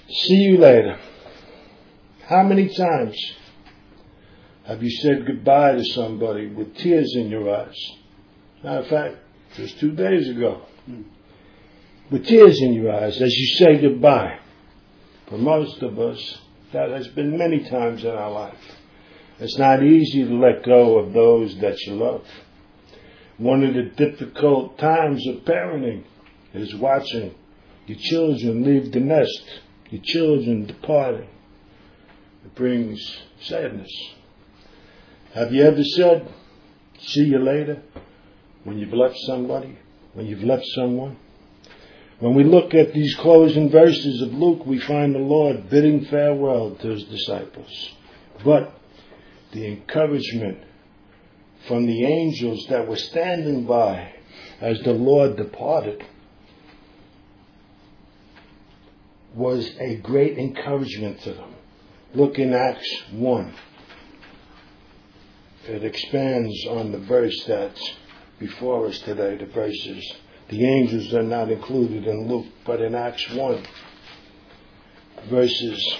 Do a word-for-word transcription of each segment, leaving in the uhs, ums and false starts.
See you later. How many times have you said goodbye to somebody with tears in your eyes? Matter of fact, just two days ago. With tears in your eyes as you say goodbye. For most of us, that has been many times in our life. It's not easy to let go of those that you love. One of the difficult times of parenting is watching your children leave the nest, your children departing. It brings sadness. Have you ever said, see you later, when you've left somebody, when you've left someone? When we look at these closing verses of Luke, we find the Lord bidding farewell to his disciples. But the encouragement from the angels that were standing by as the Lord departed was a great encouragement to them. Look in Acts one. It expands on the verse that's before us today, the verses. The angels are not included in Luke, but in Acts one, verses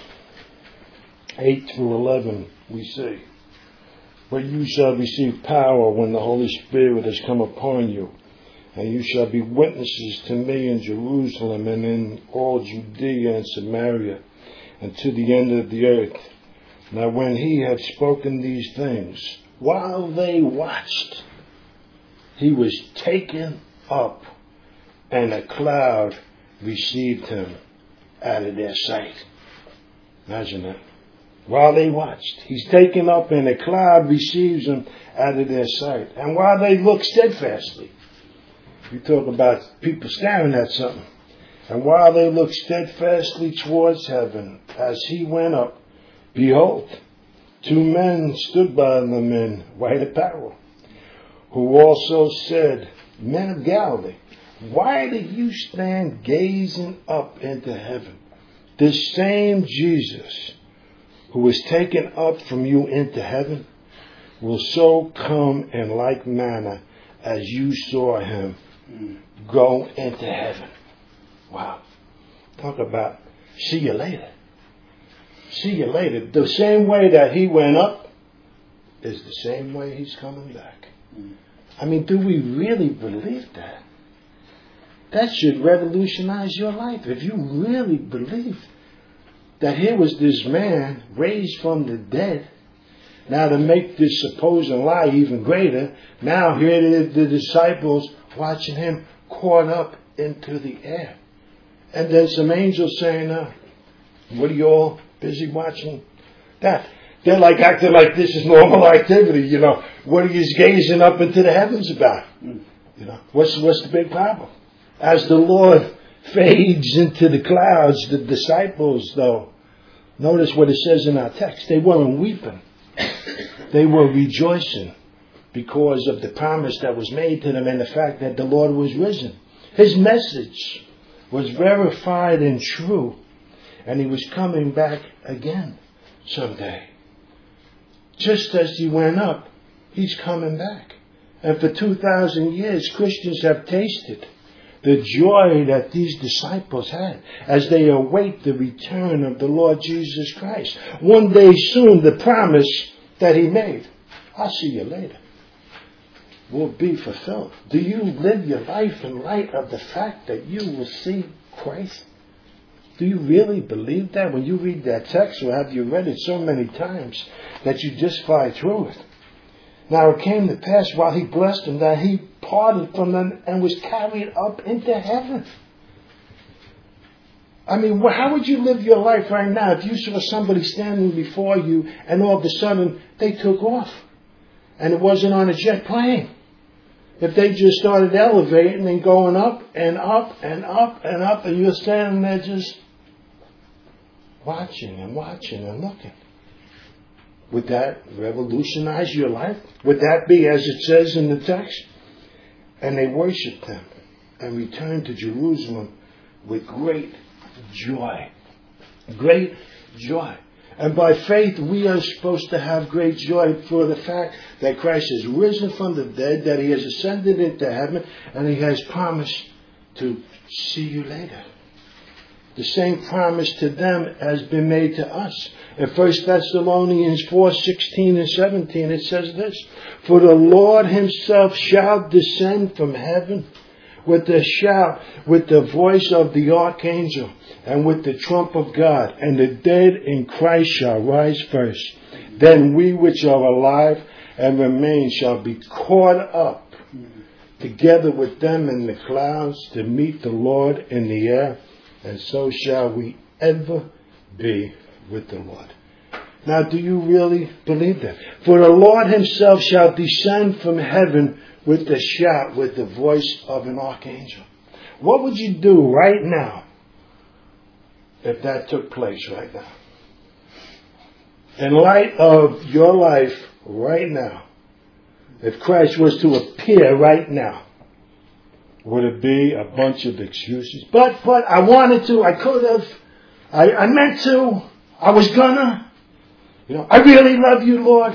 eight through eleven, we see, but you shall receive power when the Holy Spirit has come upon you, and you shall be witnesses to me in Jerusalem and in all Judea and Samaria and to the end of the earth. Now when he had spoken these things, while they watched, he was taken up, and a cloud received him out of their sight. Imagine that. While they watched, he's taken up, and a cloud receives him out of their sight. And while they looked steadfastly, you talk about people staring at something. And while they looked steadfastly towards heaven, as he went up, behold, two men stood by them in white apparel, who also said, Men of Galilee, why do you stand gazing up into heaven? This same Jesus who was taken up from you into heaven will so come in like manner as you saw him go into heaven. Wow. Talk about see you later. See you later. The same way that he went up is the same way he's coming back. I mean, do we really believe that? That should revolutionize your life. If you really believe that here was this man raised from the dead, now to make this supposed lie even greater, now here it is, the disciples watching him caught up into the air. And then some angels saying, uh, what are you all busy watching that? They're like acting like this is normal activity, you know. What are you gazing up into the heavens about? You know, what's what's the big problem? As the Lord fades into the clouds, the disciples, though, notice what it says in our text. They weren't weeping. They were rejoicing because of the promise that was made to them and the fact that the Lord was risen. His message was verified and true, and he was coming back again someday. Just as he went up, he's coming back. And for two thousand years, Christians have tasted the joy that these disciples had as they await the return of the Lord Jesus Christ. One day soon, the promise that he made, I'll see you later, will be fulfilled. Do you live your life in light of the fact that you will see Christ? Do you really believe that when you read that text, or have you read it so many times that you just fly through it? Now it came to pass while he blessed them that he parted from them and was carried up into heaven. I mean, how would you live your life right now if you saw somebody standing before you and all of a sudden they took off and it wasn't on a jet plane? If they just started elevating and going up and up and up and up and you're standing there just watching and watching and looking. Would that revolutionize your life? Would that be as it says in the text? And they worshiped him and returned to Jerusalem with great joy. Great joy. And by faith, we are supposed to have great joy for the fact that Christ has risen from the dead, that he has ascended into heaven, and he has promised to see you later. The same promise to them has been made to us. In First Thessalonians four, sixteen and seventeen, it says this, for the Lord himself shall descend from heaven with a shout, with the voice of the archangel, and with the trump of God, and the dead in Christ shall rise first. Then we which are alive and remain shall be caught up together with them in the clouds to meet the Lord in the air, and so shall we ever be with the Lord. Now, do you really believe that? For the Lord himself shall descend from heaven with a shout, with the voice of an archangel. What would you do right now if that took place right now? In light of your life right now, if Christ was to appear right now, would it be a bunch of excuses? But, but, I wanted to, I could have, I, I meant to, I was gonna, you know, I really love you, Lord.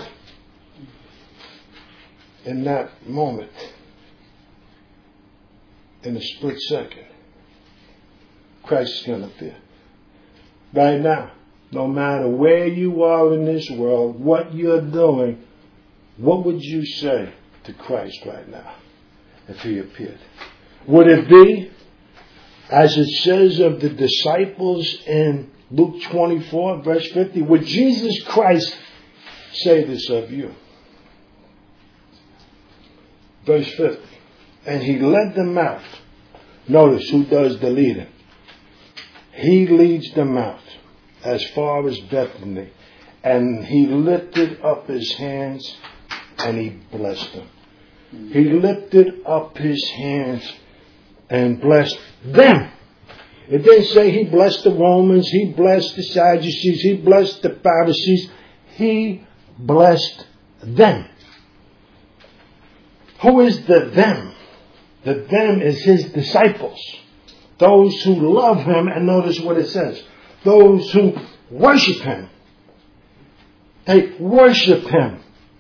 In that moment, in a split second, Christ is going to appear. Right now, no matter where you are in this world, what you're doing, what would you say to Christ right now if he appeared? Would it be, as it says of the disciples in Luke twenty-four, verse fifty, would Jesus Christ say this of you? Verse fifty, and he led them out. Notice who does the leading. He leads them out as far as Bethany, and he lifted up his hands and he blessed them. He lifted up his hands and blessed them. It didn't say he blessed the Romans, he blessed the Sadducees, he blessed the Pharisees. He blessed them. Who is the them? The them is his disciples. Those who love him, and notice what it says. Those who worship him. They worship him.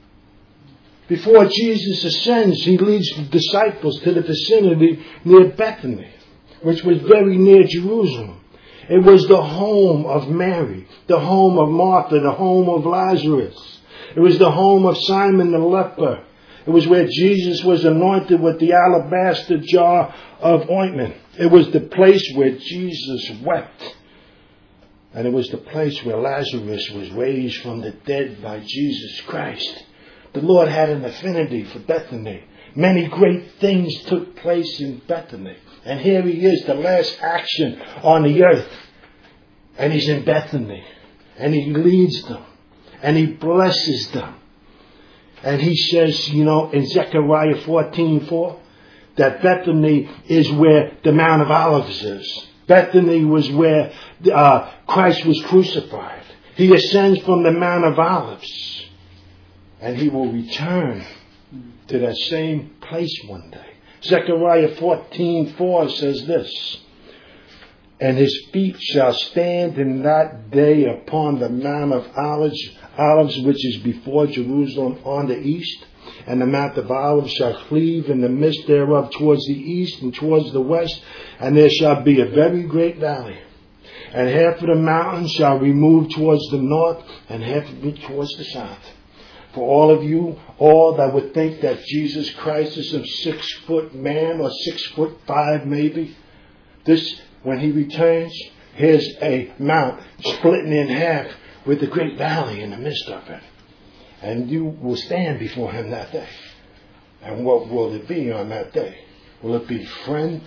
Before Jesus ascends, he leads the disciples to the vicinity near Bethany, which was very near Jerusalem. It was the home of Mary, the home of Martha, the home of Lazarus. It was the home of Simon the leper. It was where Jesus was anointed with the alabaster jar of ointment. It was the place where Jesus wept. And it was the place where Lazarus was raised from the dead by Jesus Christ. The Lord had an affinity for Bethany. Many great things took place in Bethany. And here he is, the last action on the earth. And he's in Bethany. And he leads them. And he blesses them. And he says, you know, in Zechariah fourteen four, that Bethany is where the Mount of Olives is. Bethany was where uh, Christ was crucified. He ascends from the Mount of Olives. And he will return to that same place one day. Zechariah fourteen four says this, and his feet shall stand in that day upon the Mount of Olives, Olives which is before Jerusalem on the east. And the Mount of Olives shall cleave in the midst thereof towards the east and towards the west. And there shall be a very great valley. And half of the mountain shall remove towards the north, and half of it towards the south. For all of you, all that would think that Jesus Christ is some six foot man or six foot five maybe, this, when he returns, here's a mount splitting in half with a great valley in the midst of it. And you will stand before him that day. And what will it be on that day? Will it be friend,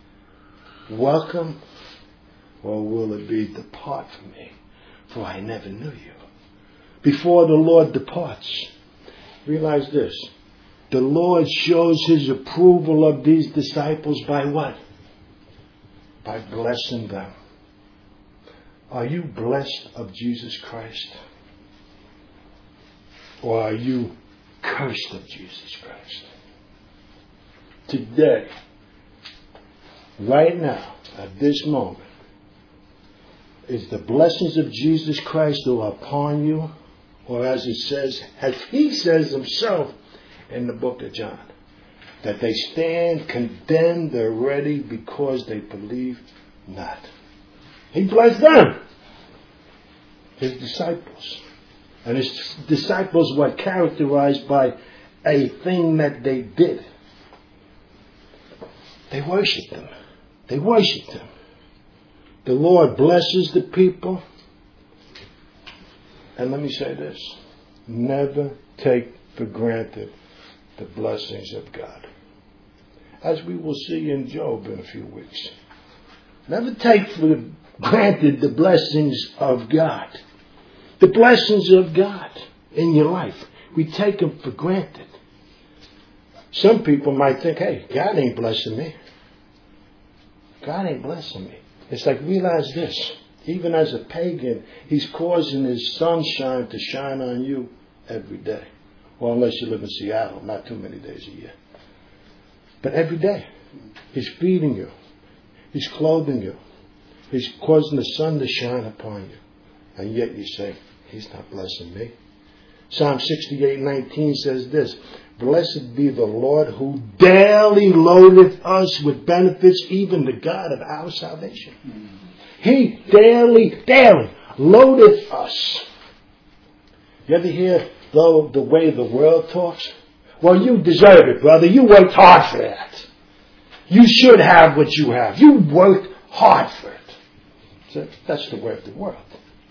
welcome, or will it be depart from me, for I never knew you? Before the Lord departs, realize this. The Lord shows his approval of these disciples by what? By blessing them. Are you blessed of Jesus Christ? Or are you cursed of Jesus Christ? Today, right now, at this moment, is the blessings of Jesus Christ who are upon you, or as it says, as he says himself in the book of John, that they stand condemned already because they believe not. He blessed them, his disciples. And his disciples were characterized by a thing that they did. They worshiped him. They worshiped him. The Lord blesses the people. And let me say this. Never take for granted the blessings of God. As we will see in Job in a few weeks. Never take for granted the blessings of God. The blessings of God in your life. We take them for granted. Some people might think, hey, God ain't blessing me. God ain't blessing me. It's like, realize this. Even as a pagan, he's causing his sunshine to shine on you every day. Well, unless you live in Seattle, not too many days a year. But every day, he's feeding you. He's clothing you. He's causing the sun to shine upon you. And yet you say, he's not blessing me. Psalm sixty-eight nineteen says this, blessed be the Lord who daily loadeth us with benefits, even the God of our salvation. Mm-hmm. He daily, daily loadeth us. You ever hear, though, the way the world talks? Well, you deserve it, brother. You worked hard for that. You should have what you have. You worked hard for it. So that's the way of the world.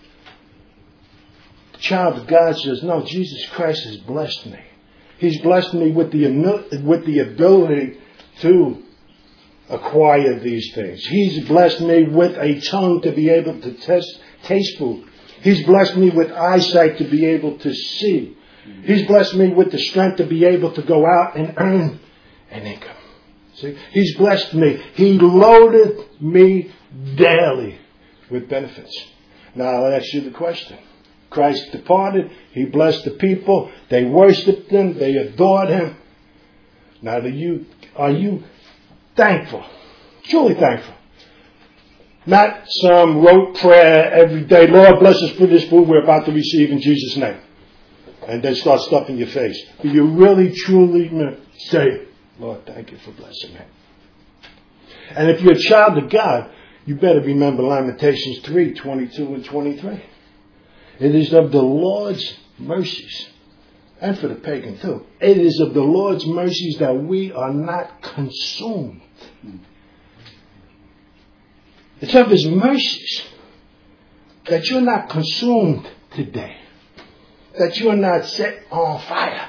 The child of God says, no, Jesus Christ has blessed me. He's blessed me with the, with the ability to acquire these things. He's blessed me with a tongue to be able to test, taste food. He's blessed me with eyesight to be able to see. He's blessed me with the strength to be able to go out and earn an income. See? He's blessed me. He loaded me daily with benefits. Now I'll ask you the question. Christ departed. He blessed the people. They worshipped him. They adored him. Now do you, are you thankful? Truly thankful. Not some rote prayer every day. Lord, bless us for this food we're about to receive in Jesus' name. And then start stuffing your face. Do you really, truly say, Lord, thank you for blessing me? And if you're a child of God, you better remember Lamentations three, twenty-two and twenty-three. It is of the Lord's mercies, and for the pagan too, it is of the Lord's mercies that we are not consumed. It's of his mercies that you're not consumed today. That you are not set on fire.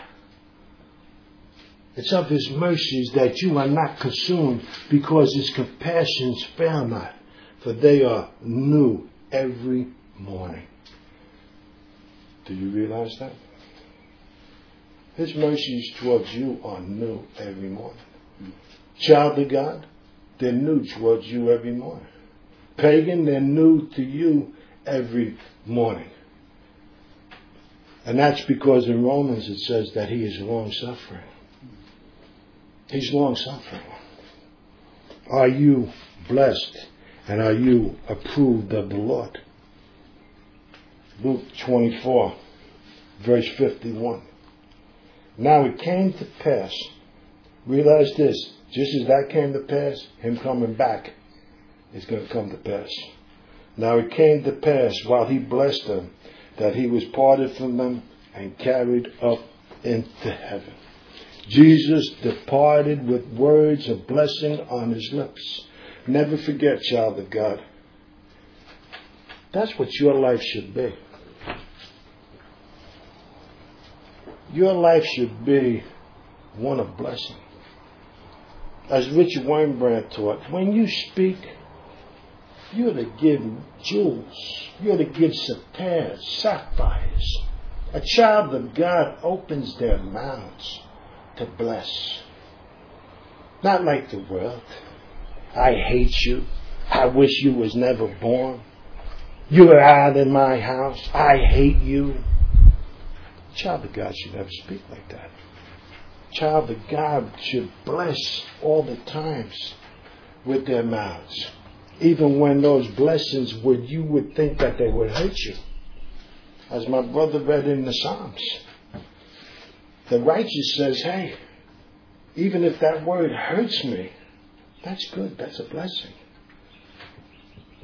It's of his mercies that you are not consumed, because his compassions fail not, for they are new every morning. Do you realize that? His mercies towards you are new every morning. Child of God, they're new towards you every morning. Pagan, they're new to you every morning. And that's because in Romans it says that he is long-suffering. He's long-suffering. Are you blessed and are you approved of the Lord? Luke twenty-four, verse fifty-one. Now it came to pass, realize this, just as that came to pass, him coming back is going to come to pass. Now it came to pass while he blessed them, that he was parted from them and carried up into heaven. Jesus departed with words of blessing on his lips. Never forget, child of God. That's what your life should be. Your life should be one of blessing. As Richard Wurmbrand taught, when you speak, you're to give jewels. You're to give sapphires, sapphires. A child of God opens their mouths to bless. Not like the world. I hate you. I wish you was never born. You're out of my house. I hate you. Child of God should never speak like that. Child of God should bless all the times with their mouths. Even when those blessings would, you would think that they would hurt you. As my brother read in the Psalms. The righteous says, hey, even if that word hurts me, that's good. That's a blessing.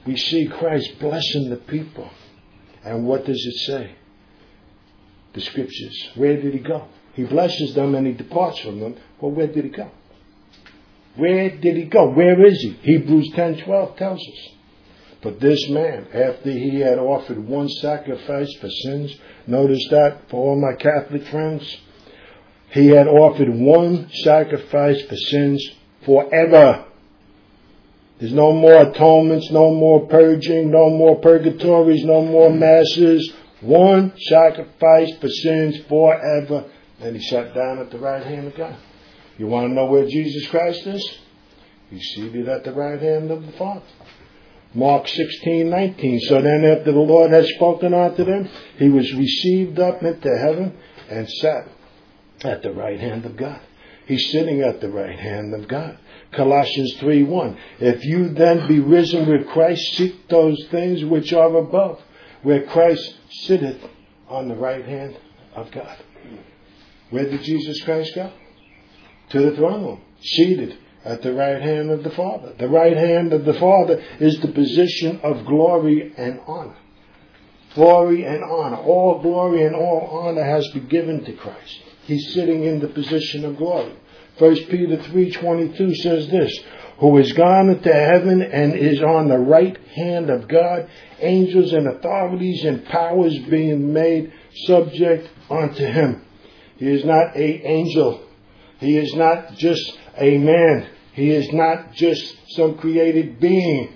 we see Christ blessing the people. And what does it say? The scriptures. Where did he go? He blesses them and he departs from them. Well, where did he go? Where did he go? Where is he? Hebrews ten twelve tells us. But this man, after he had offered one sacrifice for sins, notice that for all my Catholic friends, he had offered one sacrifice for sins forever. There's no more atonements, no more purging, no more purgatories, no more masses. One sacrifice for sins forever. And he sat down at the right hand of God. You want to know where Jesus Christ is? He's seated at the right hand of the Father. Mark sixteen nineteen. So then after the Lord had spoken unto them, he was received up into heaven and sat at the right hand of God. He's sitting at the right hand of God. Colossians three one. If you then be risen with Christ, seek those things which are above, where Christ sitteth on the right hand of God. Where did Jesus Christ go? To the throne room, seated at the right hand of the Father. The right hand of the Father is the position of glory and honor. Glory and honor. All glory and all honor has been given to Christ. He's sitting in the position of glory. First Peter three twenty-two says this, who is gone into heaven and is on the right hand of God, angels and authorities and powers being made subject unto him. He is not an angel. He is not just a man. He is not just some created being.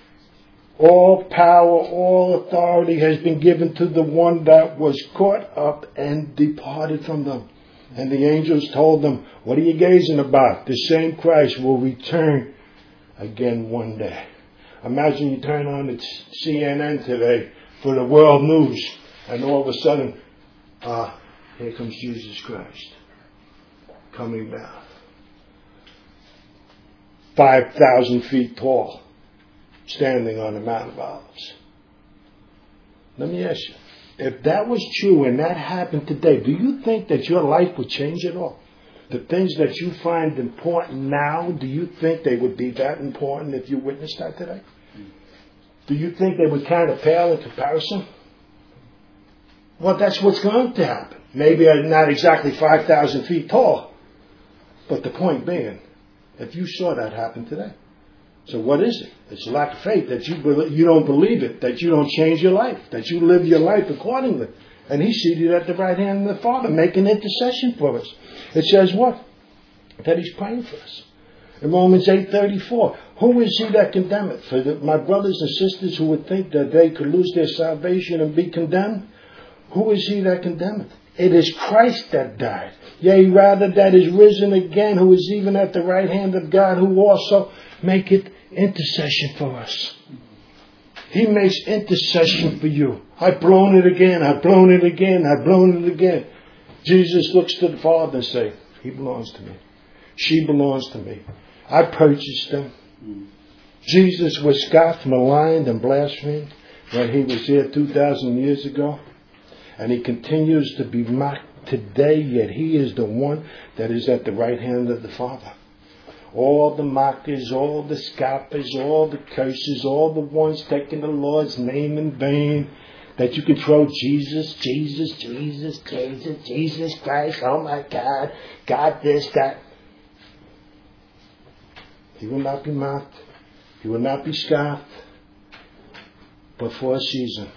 All power, all authority has been given to the one that was caught up and departed from them. And the angels told them, what are you gazing about? The same Christ will return again one day. Imagine you turn on the C N N today for the world news, and all of a sudden, ah, uh, here comes Jesus Christ coming down. five thousand feet tall, standing on the Mount of Olives. Let me ask you, if that was true and that happened today, do you think that your life would change at all? The things that you find important now, do you think they would be that important if you witnessed that today? Do you think they would kind of pale in comparison? Well, that's what's going to happen. Maybe not exactly five thousand feet tall, but the point being, if you saw that happen today. So what is it? It's a lack of faith that you believe, you don't believe it, that you don't change your life, that you live your life accordingly. And he's seated at the right hand of the Father, making intercession for us. It says what? That he's praying for us. In Romans eight thirty-four, who is he that condemneth? For the, my brothers and sisters who would think that they could lose their salvation and be condemned, who is he that condemneth? It is Christ that died. Yea, rather that is risen again, who is even at the right hand of God, who also maketh intercession for us. He makes intercession for you. I've blown it again. I've blown it again. I've blown it again. Jesus looks to the Father and says, he belongs to me. She belongs to me. I purchased them. Jesus was scoffed, maligned, and blasphemed when he was here two thousand years ago. And he continues to be mocked today, yet he is the one that is at the right hand of the Father. All the mockers, all the scoffers, all the curses, all the ones taking the Lord's name in vain, that you can throw Jesus, Jesus, Jesus, Jesus, Jesus Christ, oh my God, God this, God. He will not be mocked. He will not be scoffed, but for a season.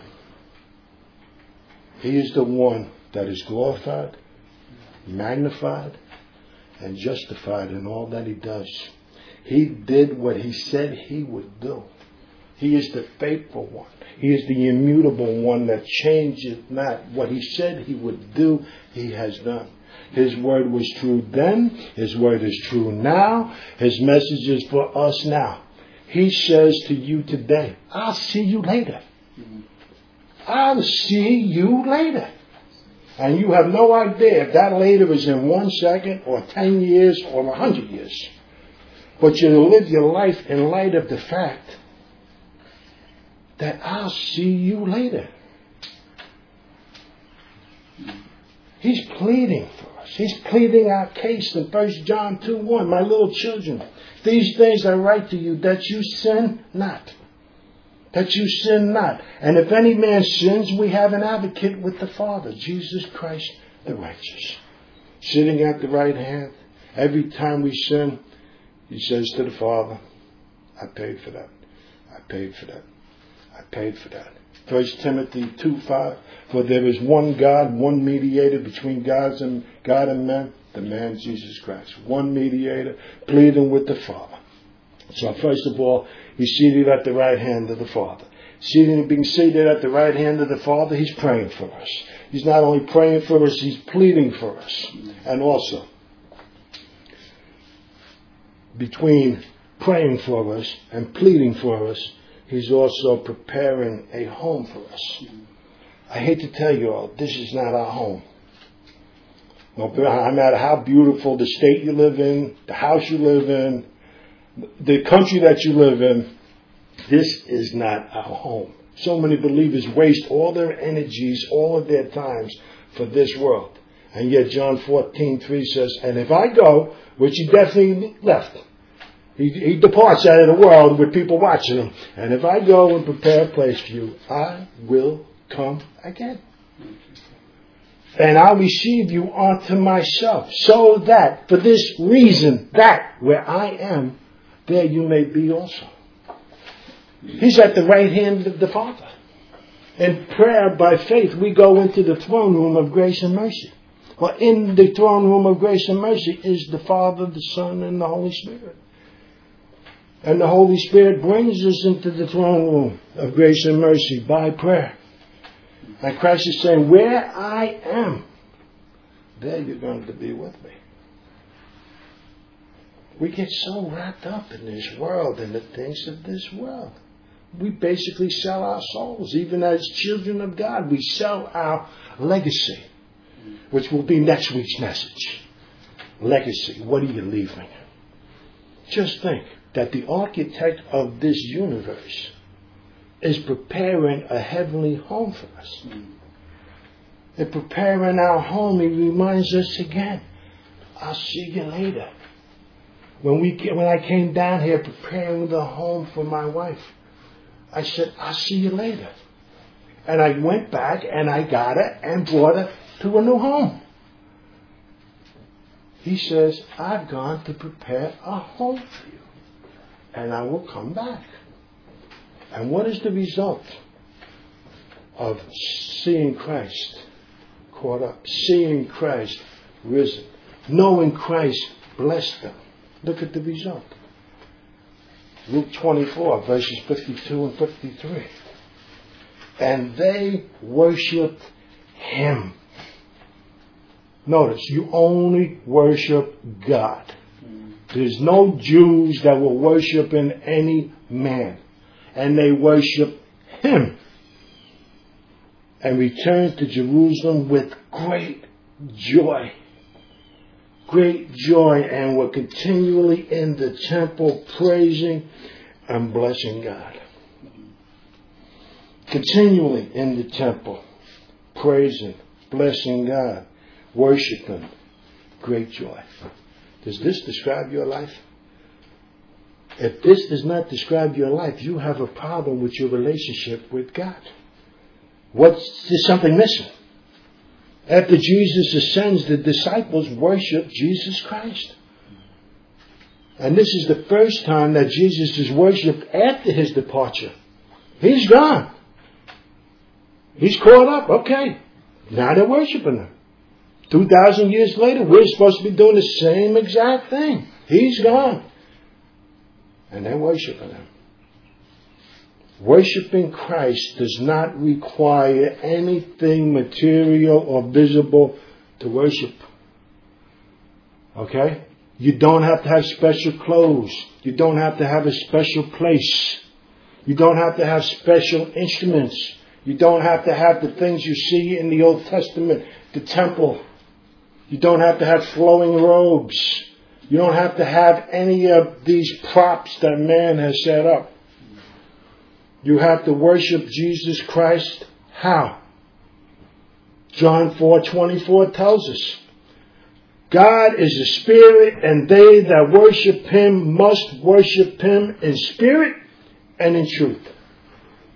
He is the one that is glorified, magnified, and justified in all that he does. He did what he said he would do. He is the faithful one. He is the immutable one that changes not. What he said he would do, he has done. His word was true then. His word is true now. His message is for us now. He says to you today, I'll see you later. I'll see you later. And you have no idea if that later is in one second or ten years or a hundred years. But you live your life in light of the fact that I'll see you later. He's pleading for us. He's pleading our case in First John two one. My little children, these things I write to you that you sin not. that you sin not. And if any man sins, we have an advocate with the Father, Jesus Christ the righteous. Sitting at the right hand. Every time we sin, he says to the Father, I paid for that. I paid for that. I paid for that. First Timothy two five, for there is one God, one mediator between God's and God and men, the man Jesus Christ. One mediator pleading with the Father. So first of all, he's seated at the right hand of the Father. Seated, being seated at the right hand of the Father, he's praying for us. He's not only praying for us, he's pleading for us. And also, between praying for us and pleading for us, he's also preparing a home for us. I hate to tell you all, this is not our home. No matter how beautiful the state you live in, the house you live in, the country that you live in, this is not our home. So many believers waste all their energies, all of their times for this world. And yet John fourteen three says, and if I go, which he definitely left, he, he departs out of the world with people watching him. And if I go and prepare a place for you, I will come again. And I'll receive you unto myself, so that for this reason, that where I am, there you may be also. He's at the right hand of the Father. In prayer by faith, we go into the throne room of grace and mercy. Well, in the throne room of grace and mercy is the Father, the Son, and the Holy Spirit. And the Holy Spirit brings us into the throne room of grace and mercy by prayer. And Christ is saying, where I am, there you're going to be with me. We get so wrapped up in this world and the things of this world. We basically sell our souls. Even as children of God, we sell our legacy, which will be next week's message. Legacy. What are you leaving? Just think that the architect of this universe is preparing a heavenly home for us. In preparing our home, he reminds us again, I'll see you later. When we when I came down here preparing the home for my wife, I said, I'll see you later. And I went back and I got her and brought her to a new home. He says, I've gone to prepare a home for you. And I will come back. And what is the result of seeing Christ caught up, seeing Christ risen, knowing Christ blessed them? Look at the result. Luke twenty-four, verses fifty-two and fifty-three. And they worshiped him. Notice, you only worship God. There's no Jews that were worshiping any man. And they worship him. And returned to Jerusalem with great joy. Great joy, and were continually in the temple praising and blessing God. Continually in the temple praising, blessing God, worshiping, great joy. Does this describe your life? If this does not describe your life, you have a problem with your relationship with God. What's there's something missing? After Jesus ascends, the disciples worship Jesus Christ. And this is the first time that Jesus is worshipped after his departure. He's gone. He's caught up. Okay. Now they're worshiping him. Two thousand years later, we're supposed to be doing the same exact thing. He's gone. And they're worshiping him. Worshipping Christ does not require anything material or visible to worship. Okay? You don't have to have special clothes. You don't have to have a special place. You don't have to have special instruments. You don't have to have the things you see in the Old Testament, the temple. You don't have to have flowing robes. You don't have to have any of these props that man has set up. You have to worship Jesus Christ. How? John four twenty-four tells us. God is a spirit, and they that worship him must worship him in spirit and in truth.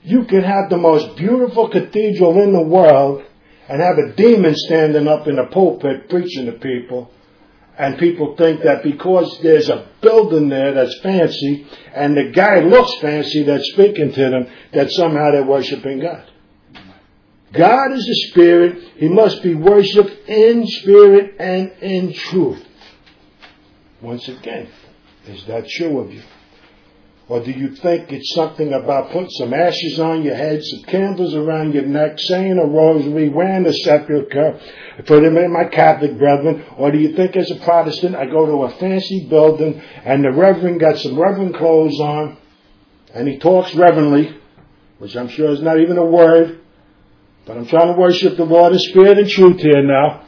You can have the most beautiful cathedral in the world and have a demon standing up in a pulpit preaching to people. And people think that because there's a building there that's fancy and the guy looks fancy that's speaking to them, that somehow they're worshiping God. God is a spirit. He must be worshipped in spirit and in truth. Once again, is that true of you? Or do you think it's something about putting some ashes on your head, some candles around your neck, saying a rosary, wearing a sepulchre for my Catholic brethren? Or do you think as a Protestant I go to a fancy building and the reverend got some reverend clothes on and he talks reverently, which I'm sure is not even a word, but I'm trying to worship the Lord in spirit and truth here now.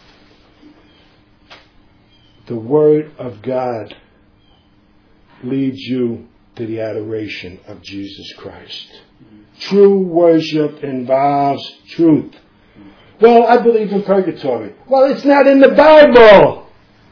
The Word of God leads you to the adoration of Jesus Christ. True worship involves truth. Well, I believe in purgatory. Well, it's not in the Bible.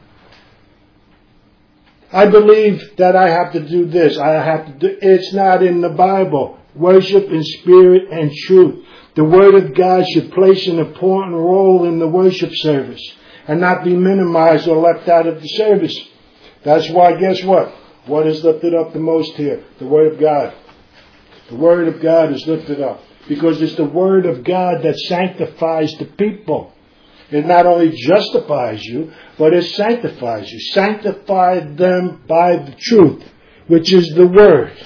I believe that I have to do this. I have to do. It's not in the Bible. Worship in spirit and truth. The Word of God should place an important role in the worship service and not be minimized or left out of the service. That's why, guess what? What is lifted up the most here? The Word of God. The Word of God is lifted up because it's the Word of God that sanctifies the people. It not only justifies you, but it sanctifies you. Sanctify them by the truth, which is the Word.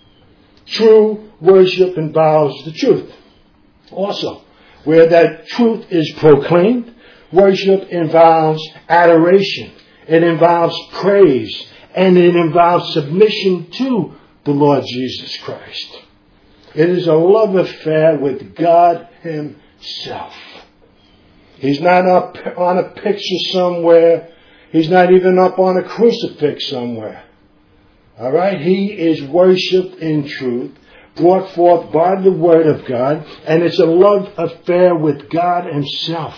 True worship involves the truth. Also, where that truth is proclaimed, worship involves adoration. It involves praise. And it involves submission to the Lord Jesus Christ. It is a love affair with God Himself. He's not up on a picture somewhere. He's not even up on a crucifix somewhere. All right? He is worshipped in truth, brought forth by the Word of God, and it's a love affair with God Himself.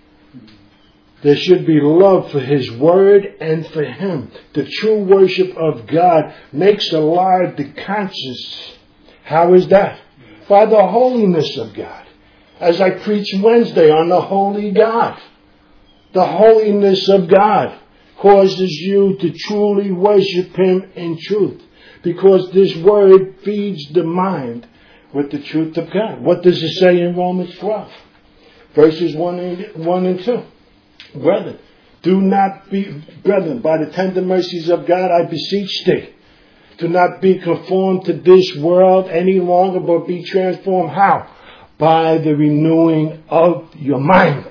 There should be love for His Word and for Him. The true worship of God makes alive the conscience. How is that? By the holiness of God. As I preached Wednesday on the holy God. The holiness of God causes you to truly worship Him in truth. Because this Word feeds the mind with the truth of God. What does it say in Romans twelve? Verses one and two. Brethren, do not be, brethren, by the tender mercies of God, I beseech thee, do not be conformed to this world any longer, but be transformed. How? By the renewing of your mind.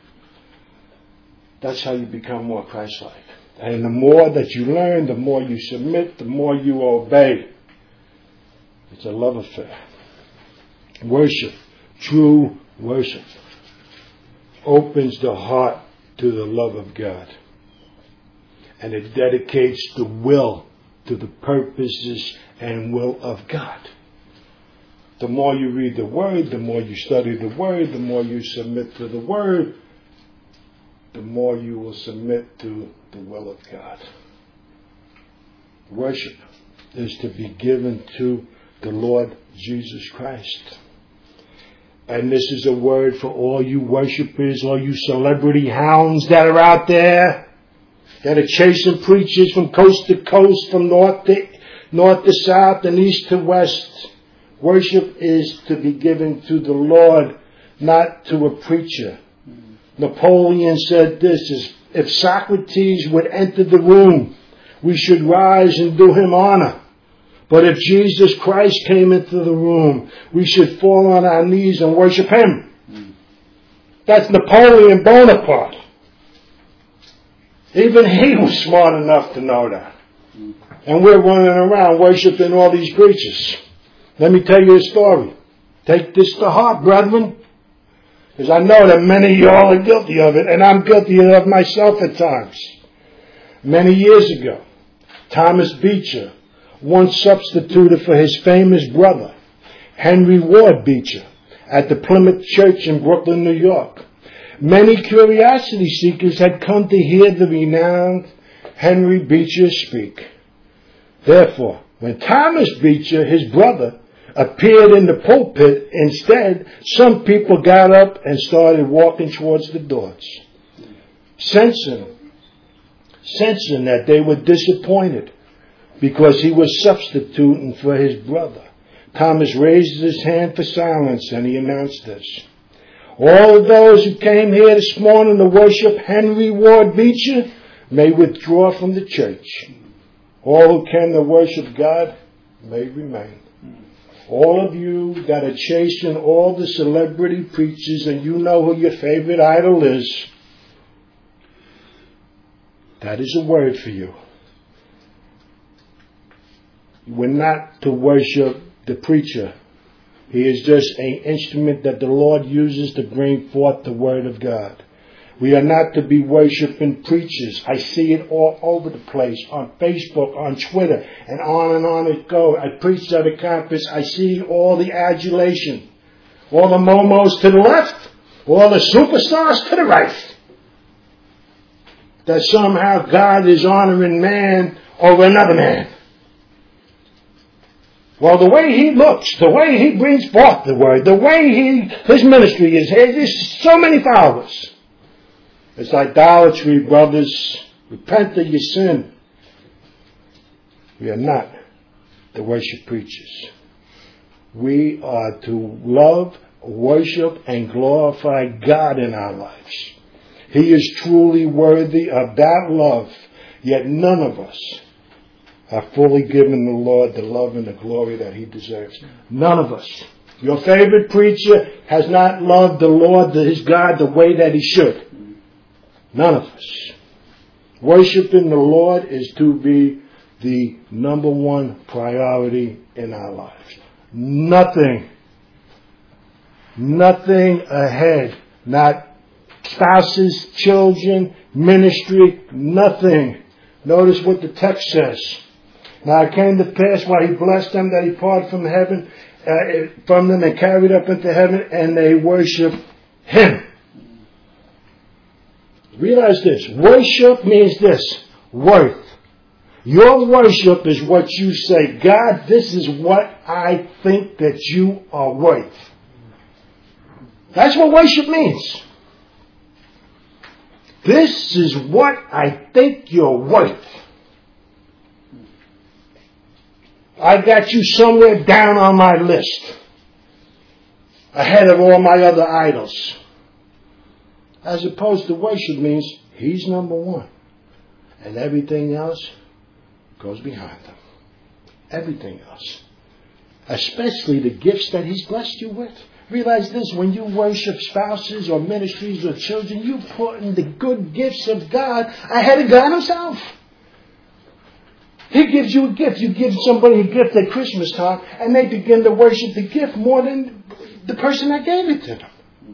That's how you become more Christ-like. And the more that you learn, the more you submit, the more you obey. It's a love affair. Worship, true worship, opens the heart to the love of God. And it dedicates the will to the purposes and will of God. The more you read the Word, the more you study the Word, the more you submit to the Word, the more you will submit to the will of God. Worship is to be given to the Lord Jesus Christ. And this is a word for all you worshipers, all you celebrity hounds that are out there, that are chasing preachers from coast to coast, from north to, north to south and east to west. Worship is to be given to the Lord, not to a preacher. Napoleon said this, is, if Socrates would enter the room, we should rise and do him honor. But if Jesus Christ came into the room, we should fall on our knees and worship Him. Mm. That's Napoleon Bonaparte. Even he was smart enough to know that. Mm. And we're running around worshiping all these preachers. Let me tell you a story. Take this to heart, brethren. Because I know that many of y'all are guilty of it, and I'm guilty of it myself at times. Many years ago, Thomas Beecher once substituted for his famous brother, Henry Ward Beecher, at the Plymouth Church in Brooklyn, New York. Many curiosity seekers had come to hear the renowned Henry Beecher speak. Therefore, when Thomas Beecher, his brother, appeared in the pulpit. Instead, some people got up and started walking towards the doors, sensing, sensing that they were disappointed because he was substituting for his brother. Thomas raised his hand for silence and he announced this. All of those who came here this morning to worship Henry Ward Beecher may withdraw from the church. All who came to worship God may remain. All of you that are chasing all the celebrity preachers and you know who your favorite idol is, that is a word for you. We're not to worship the preacher. He is just an instrument that the Lord uses to bring forth the Word of God. We are not to be worshiping preachers. I see it all over the place, on Facebook, on Twitter, and on and on it goes. I preached at a conference. I see all the adulation. All the momos to the left, all the superstars to the right. That somehow God is honoring man over another man. Well, the way he looks, the way he brings forth the word, the way he his ministry is, there's so many followers. It's idolatry, brothers. Repent of your sin. We are not the worship preachers. We are to love, worship, and glorify God in our lives. He is truly worthy of that love, yet none of us have fully given the Lord the love and the glory that He deserves. None of us. Your favorite preacher has not loved the Lord, his God, the way that he should. None of us. Worshiping the Lord is to be the number one priority in our lives. Nothing, nothing ahead. Not spouses, children, ministry, nothing. Notice what the text says. Now it came to pass while he blessed them that he parted from heaven, uh, from them and carried up into heaven, and they worship him. Realize this. Worship means this. Worth. Your worship is what you say, God, this is what I think that you are worth. That's what worship means. This is what I think you're worth. I got you somewhere down on my list, ahead of all my other idols. As opposed to worship means He's number one. And everything else goes behind Him. Everything else. Especially the gifts that He's blessed you with. Realize this, when you worship spouses or ministries or children, you put in the good gifts of God ahead of God Himself. He gives you a gift. You give somebody a gift at Christmas time, and they begin to worship the gift more than the person that gave it to them.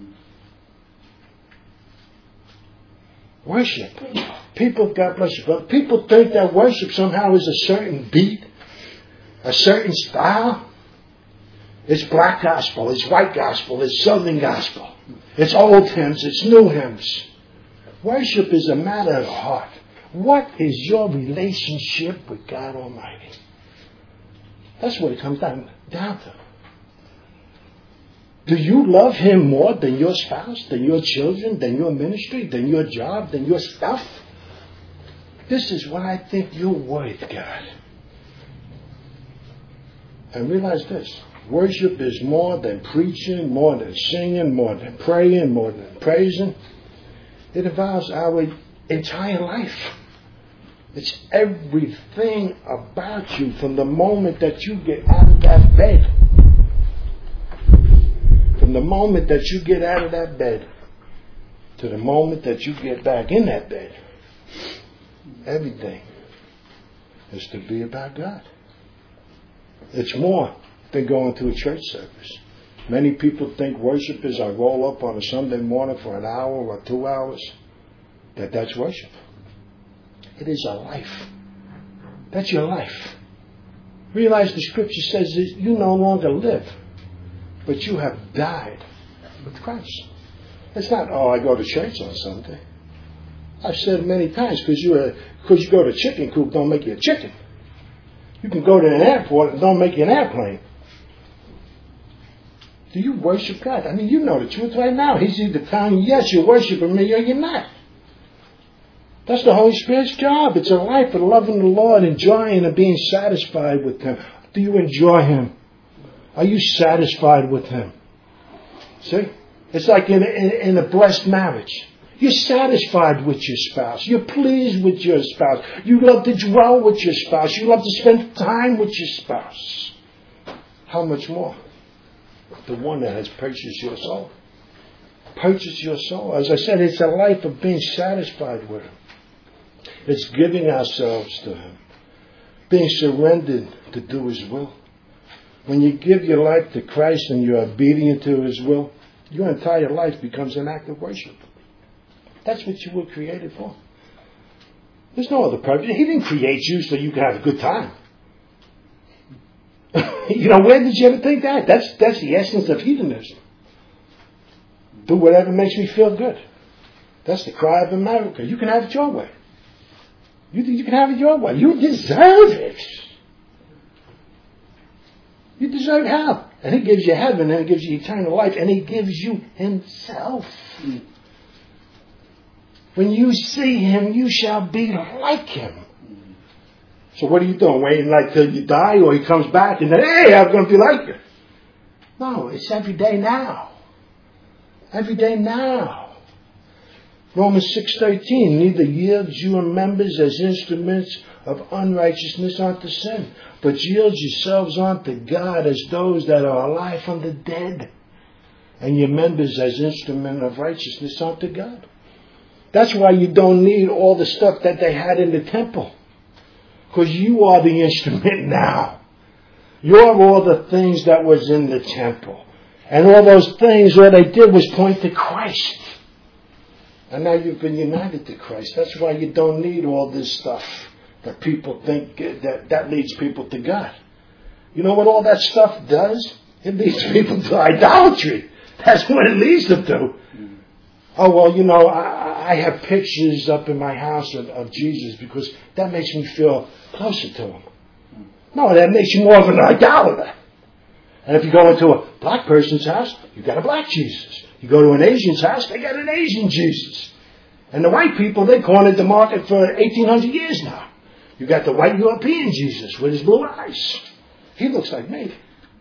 Worship. People, God bless you, but people think that worship somehow is a certain beat, a certain style. It's black gospel, it's white gospel, it's southern gospel. It's old hymns, it's new hymns. Worship is a matter of heart. What is your relationship with God Almighty? That's what it comes down, down to. Do you love Him more than your spouse, than your children, than your ministry, than your job, than your stuff? This is what I think you're worth, God. And realize this. Worship is more than preaching, more than singing, more than praying, more than praising. It involves our entire life. It's everything about you from the moment that you get out of that bed. From the moment that you get out of that bed to the moment that you get back in that bed. Everything is to be about God. It's more than going to a church service. Many people think worship is I roll up on a Sunday morning for an hour or two hours. That that's worship. It is a life. That's your life. Realize the scripture says that you no longer live, but you have died with Christ. It's not, oh, I go to church on Sunday. I've said it many times, because you because you go to chicken coop don't make you a chicken. You can go to an airport and don't make you an airplane. Do you worship God? I mean, you know the truth right now. He's either telling you, yes, you're worshiping me, or you're not. That's the Holy Spirit's job. It's a life of loving the Lord, enjoying and being satisfied with Him. Do you enjoy Him? Are you satisfied with Him? See? It's like in, in, in a blessed marriage. You're satisfied with your spouse. You're pleased with your spouse. You love to dwell with your spouse. You love to spend time with your spouse. How much more? The one that has purchased your soul. Purchased your soul. As I said, it's a life of being satisfied with Him. It's giving ourselves to Him. Being surrendered to do His will. When you give your life to Christ and you're obedient to His will, your entire life becomes an act of worship. That's what you were created for. There's no other purpose. He didn't create you so you can have a good time. You know, where did you ever think that? That's that's the essence of hedonism. Do whatever makes me feel good. That's the cry of America. You can have it your way. You think you can have it your way. You deserve it. You deserve hell. And He gives you heaven, and He gives you eternal life, and He gives you Himself. When you see Him, you shall be like Him. So what are you doing? Waiting like till you die, or He comes back and then, hey, I'm going to be like you. No, it's every day now. Every day now. Romans six thirteen, neither yield your members as instruments of unrighteousness unto sin, but yield yourselves unto God as those that are alive from the dead, and your members as instruments of righteousness unto God. That's why you don't need all the stuff that they had in the temple. Because you are the instrument now. You're all the things that was in the temple. And all those things, all they did was point to Christ. And now you've been united to Christ. That's why you don't need all this stuff that people think that, that leads people to God. You know what all that stuff does? It leads people to idolatry. That's what it leads them to. Oh, well, you know, I, I have pictures up in my house of, of Jesus because that makes me feel closer to Him. No, that makes you more of an idolater. And if you go into a black person's house, you got a black Jesus. You go to an Asian's house, they got an Asian Jesus. And the white people, they cornered the market for eighteen hundred years now. You got the white European Jesus with his blue eyes. He looks like me.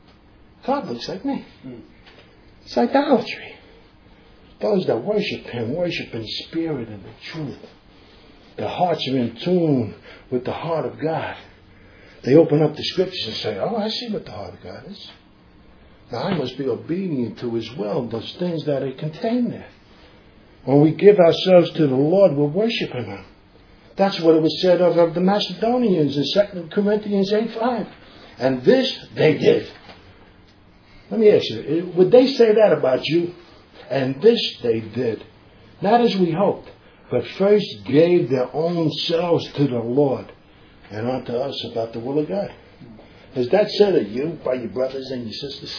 God looks like me. It's idolatry. Those that worship Him, worship in spirit and in truth. Their hearts are in tune with the heart of God. They open up the scriptures and say, oh, I see what the heart of God is. Now I must be obedient to His will, those things that are contained there. When we give ourselves to the Lord, we're worshiping Him. That's what it was said of, of the Macedonians in Second Corinthians eight five. And this they did. Let me ask you, would they say that about you? And this they did, not as we hoped, but first gave their own selves to the Lord and unto us about the will of God. Is that said of you by your brothers and your sisters?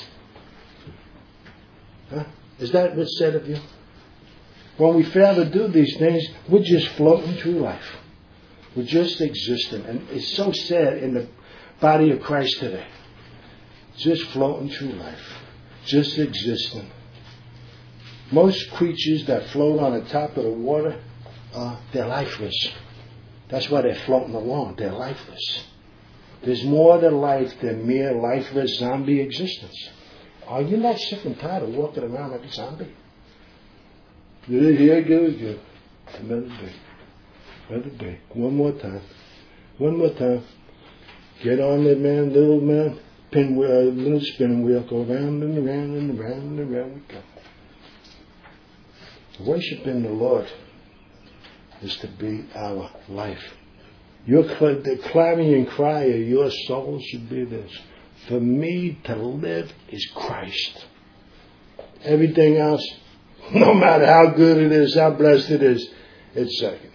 Huh? Is that what's said of you? When we fail to do these things, we're just floating through life. We're just existing. And it's so sad in the body of Christ today. Just floating through life. Just existing. Most creatures that float on the top of the water, uh, they're lifeless. That's why they're floating along. They're lifeless. There's more to life than mere lifeless zombie existence. Are you not sick and tired of walking around like a zombie? Here I go again. Another day. Another day. One more time. One more time. Get on there, man, little man. Pinwheel, little spinning wheel. Go round and around and around and around we go. Worshiping the Lord is to be our life. Your the clarion cry of your soul should be this: for me to live is Christ. Everything else, no matter how good it is, how blessed it is, it's second.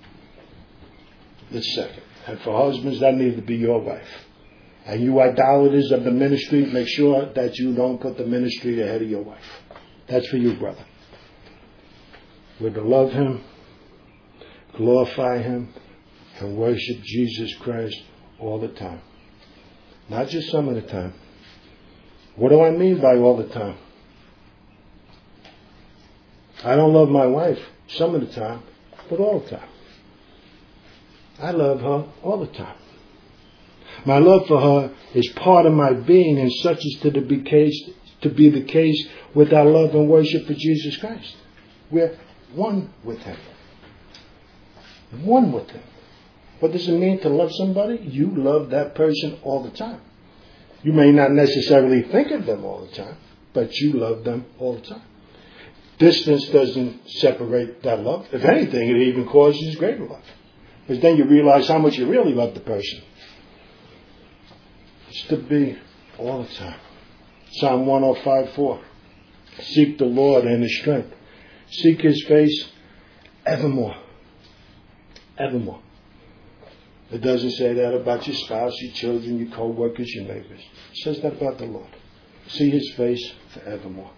It's second. And for husbands, that needs to be your wife. And you idolaters of the ministry, make sure that you don't put the ministry ahead of your wife. That's for you, brother. We're to love Him, glorify Him, and worship Jesus Christ all the time. Not just some of the time. What do I mean by all the time? I don't love my wife some of the time, but all the time. I love her all the time. My love for her is part of my being, and such is to, the case, to be the case with our love and worship for Jesus Christ. We're one with Him. One with Him. What does it mean to love somebody? You love that person all the time. You may not necessarily think of them all the time, but you love them all the time. Distance doesn't separate that love. If anything, it even causes greater love. Because then you realize how much you really love the person. It's to be all the time. Psalm one oh five four. Seek the Lord and His strength. Seek His face evermore. Evermore. It doesn't say that about your spouse, your children, your co-workers, your neighbors. It says that about the Lord. See His face forevermore.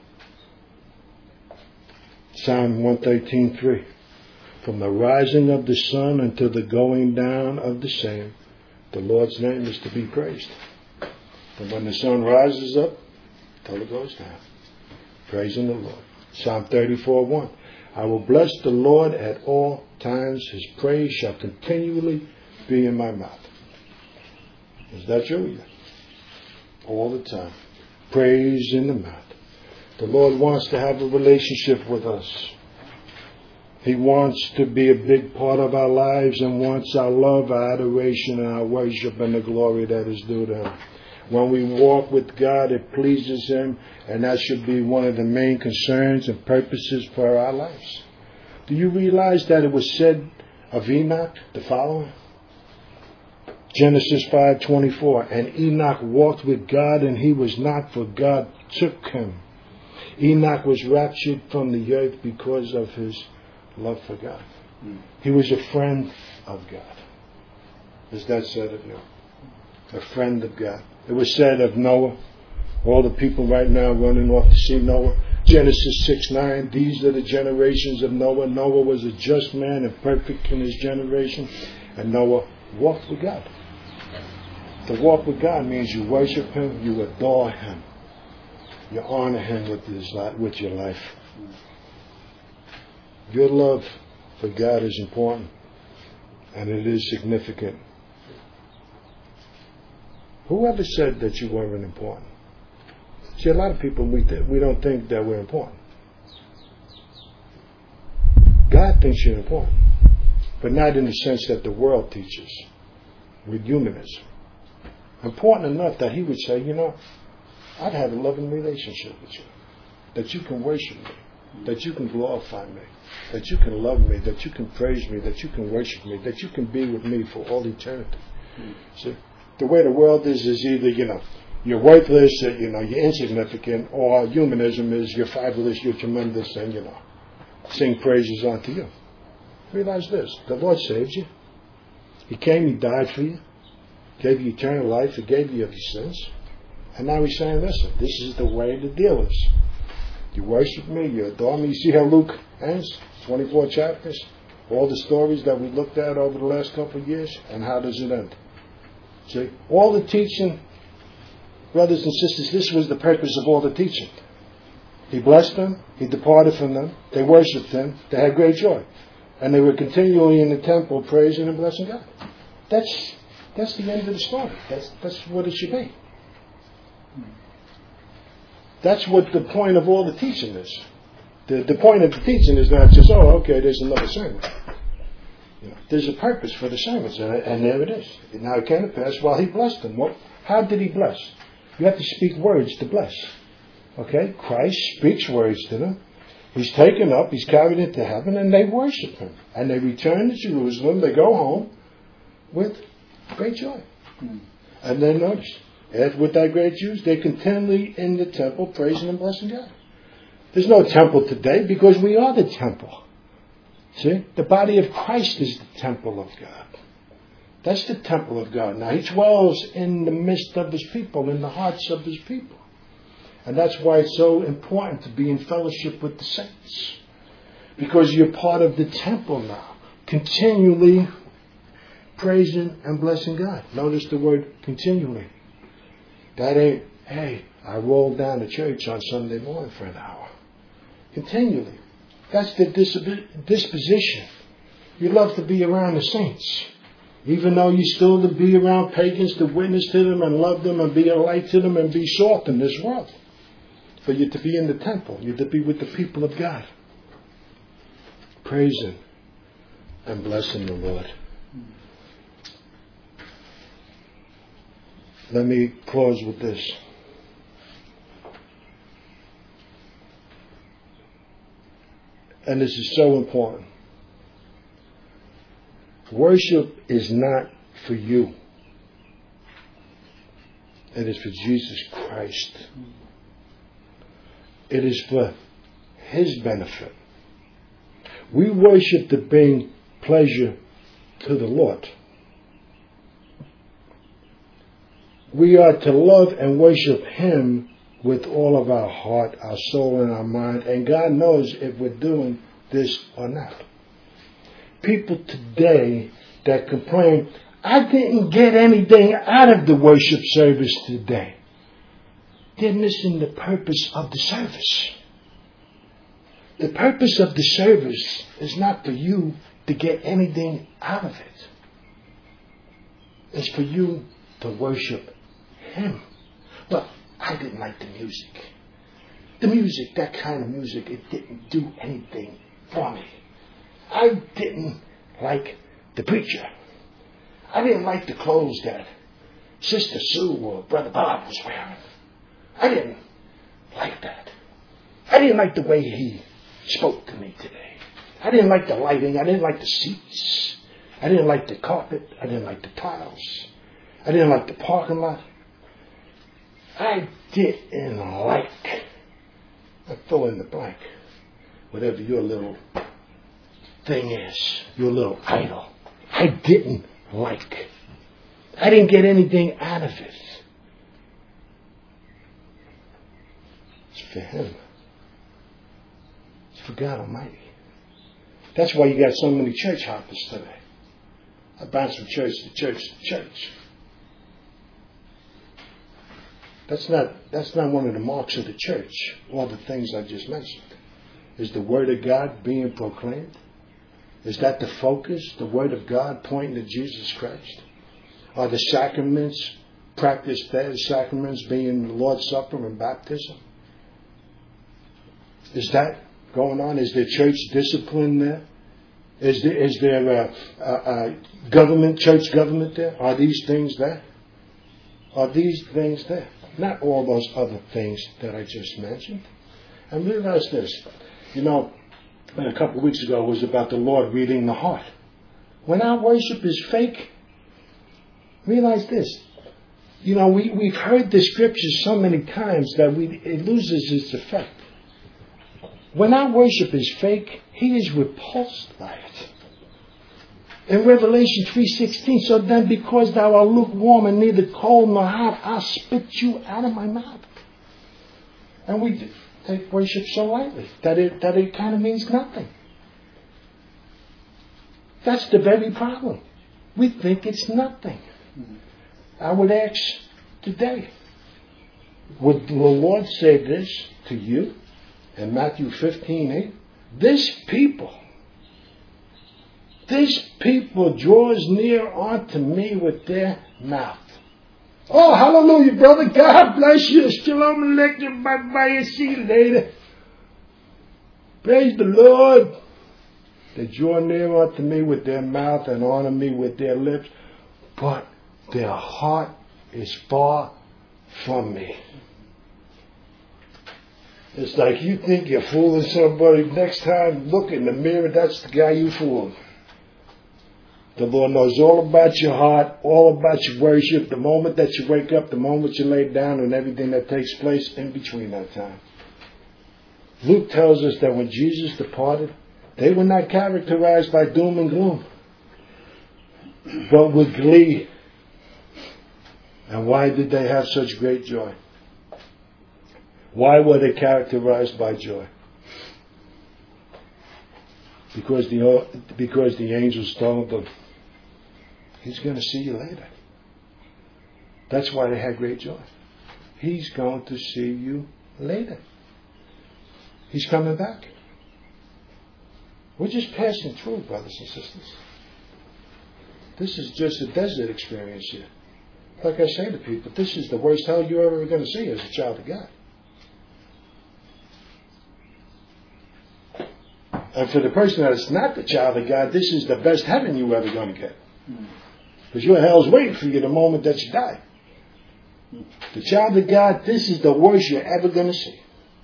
Psalm one thirteen three. From the rising of the sun until the going down of the same, the Lord's name is to be praised. And when the sun rises up, till it goes down. Praising the Lord. Psalm thirty-four one. I will bless the Lord at all times. His praise shall continually be in my mouth. Is that true? All the time. Praise in the mouth. The Lord wants to have a relationship with us. He wants to be a big part of our lives and wants our love, our adoration, and our worship and the glory that is due to Him. When we walk with God, it pleases Him, and that should be one of the main concerns and purposes for our lives. Do you realize that it was said of Enoch the following? Genesis five twenty-four. And Enoch walked with God, and he was not, for God took him. Enoch was raptured from the earth because of his love for God. He was a friend of God. Is that said of you? A friend of God. It was said of Noah. All the people right now running off to see Noah. Genesis six nine. These are the generations of Noah. Noah was a just man and perfect in his generation. And Noah walked with God. To walk with God means you worship Him, you adore Him, you honor Him with his life, with your life. Your love for God is important, and it is significant. Whoever said that you weren't important? See, a lot of people, we th- we don't think that we're important. God thinks you're important, but not in the sense that the world teaches, with humanism. Important enough that He would say, you know, I'd have a loving relationship with you. That you can worship me. That you can glorify me. That you can love me. That you can praise me. That you can worship me. That you can be with me for all eternity. Mm. See, the way the world is, is either, you know, you're worthless, you know, you're insignificant, or humanism is you're fabulous, you're tremendous, and, you know, sing praises unto you. Realize this. The Lord saved you. He came, He died for you. Gave you eternal life, forgave you of your sins. And now He's saying, listen, this is the way the deal is. You worship me, you adore me. You see how Luke ends? twenty-four chapters. All the stories that we looked at over the last couple of years. And how does it end? See, all the teaching, brothers and sisters, this was the purpose of all the teaching. He blessed them. He departed from them. They worshipped Him. They had great joy. And they were continually in the temple praising and blessing God. That's... That's the end of the story. That's that's what it should be. That's what the point of all the teaching is. The the point of the teaching is not just, oh, okay, there's another sermon. You know, there's a purpose for the sermons, and, and there it is. Now it came to pass while He blessed them. What? How did He bless? You have to speak words to bless. Okay? Christ speaks words to them. He's taken up, He's carried into heaven, and they worship Him. And they return to Jerusalem. They go home with great joy. Mm. And then notice, as with thy great Jews, they continually in the temple praising and blessing God. There's no temple today because we are the temple. See? The body of Christ is the temple of God. That's the temple of God. Now He dwells in the midst of His people, in the hearts of His people. And that's why it's so important to be in fellowship with the saints. Because you're part of the temple now. Continually praising and blessing God. Notice the word continually. That ain't, hey, I roll down to church on Sunday morning for an hour. Continually. That's the disposition. You love to be around the saints. Even though you still to be around pagans, to witness to them and love them and be a light to them and be salt in this world. But you're to be in the temple. You're to be with the people of God. Praising and blessing the Lord. Let me close with this. And this is so important. Worship is not for you. It is for Jesus Christ. It is for His benefit. We worship to bring pleasure to the Lord. We are to love and worship Him with all of our heart, our soul, and our mind. And God knows if we're doing this or not. People today that complain, I didn't get anything out of the worship service today. They're missing the purpose of the service. The purpose of the service is not for you to get anything out of it. It's for you to worship Him. But I didn't like the music. The music, that kind of music, it didn't do anything for me. I didn't like the preacher. I didn't like the clothes that Sister Sue or Brother Bob was wearing. I didn't like that. I didn't like the way he spoke to me today. I didn't like the lighting. I didn't like the seats. I didn't like the carpet. I didn't like the tiles. I didn't like the parking lot. I didn't like, I fill in the blank, whatever your little thing is, your little idol. I didn't like. I didn't get anything out of it. It's for Him. It's for God Almighty. That's why you got so many church hoppers today. I bounce from church to church to church. That's not, that's not one of the marks of the church, all the things I just mentioned. Is the Word of God being proclaimed? Is that the focus, the Word of God pointing to Jesus Christ? Are the sacraments practiced there, the sacraments being the Lord's Supper and baptism? Is that going on? Is there church discipline there? Is there, is there a, a, a government, church government there? Are these things there? Are these things there? Not all those other things that I just mentioned. And realize this. You know, a couple of weeks ago it was about the Lord reading the heart. When our worship is fake, realize this. You know, we, we've heard the scriptures so many times that we it loses its effect. When our worship is fake, He is repulsed by it. In Revelation three sixteen, so then because thou art lukewarm and neither cold nor hot, I'll spit you out of my mouth. And we take worship so lightly that it, that it kind of means nothing. That's the very problem. We think it's nothing. I would ask today, would the Lord say this to you in Matthew fifteen eight? This people, this people draws near unto me with their mouth. Oh, hallelujah, brother. God bless you. Shalom aleichem. Bye-bye. See you later. Praise the Lord. They draw near unto me with their mouth and honor me with their lips, but their heart is far from me. It's like you think you're fooling somebody. Next time, look in the mirror. That's the guy you fooled. The Lord knows all about your heart, all about your worship, the moment that you wake up, the moment you lay down, and everything that takes place in between that time. Luke tells us that when Jesus departed, they were not characterized by doom and gloom, but with glee. And why did they have such great joy? Why were they characterized by joy? Because the, because the angels told them, He's going to see you later. That's why they had great joy. He's going to see you later. He's coming back. We're just passing through, brothers and sisters. This is just a desert experience here. Like I say to people, this is the worst hell you're ever going to see as a child of God. And for the person that's not the child of God, this is the best heaven you're ever going to get. Because your hell's waiting for you the moment that you die. The child of God, this is the worst you're ever going to see.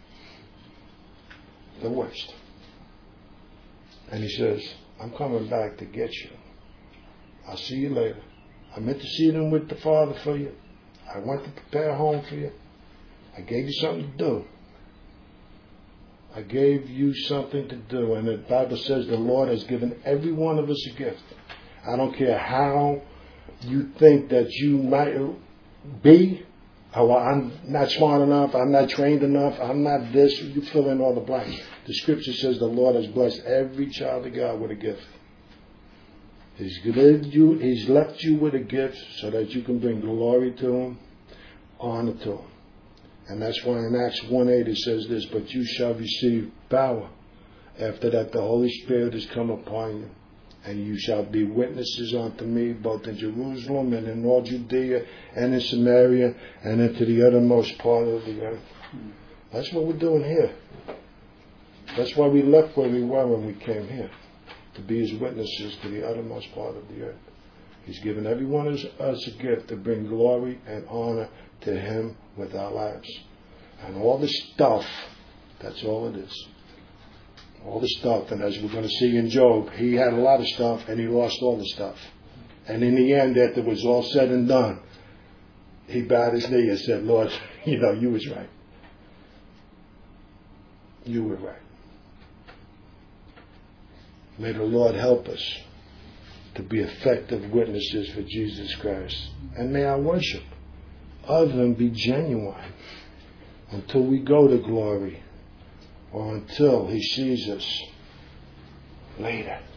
The worst. And he says, I'm coming back to get you. I'll see you later. I'm interceding with the Father for you. I went to prepare a home for you. I gave you something to do. I gave you something to do. And the Bible says the Lord has given every one of us a gift. I don't care how you think that you might be. Oh, well, I'm not smart enough. I'm not trained enough. I'm not this. You fill in all the blanks. The scripture says the Lord has blessed every child of God with a gift. He's given you, He's left you with a gift so that you can bring glory to Him, honor to Him. And that's why in Acts one eight it says this, but you shall receive power. After that the Holy Spirit has come upon you. And you shall be witnesses unto me, both in Jerusalem and in all Judea and in Samaria and into the uttermost part of the earth. That's what we're doing here. That's why we left where we were when we came here. To be His witnesses to the uttermost part of the earth. He's given every one of us a gift to bring glory and honor to Him with our lives. And all the stuff, that's all it is. All the stuff, and as we're going to see in Job, he had a lot of stuff and he lost all the stuff. And in the end, after it was all said and done, he bowed his knee and said, Lord, you know, you was right. You were right. May the Lord help us to be effective witnesses for Jesus Christ. And may our worship of Him be genuine until we go to glory or until He sees us later.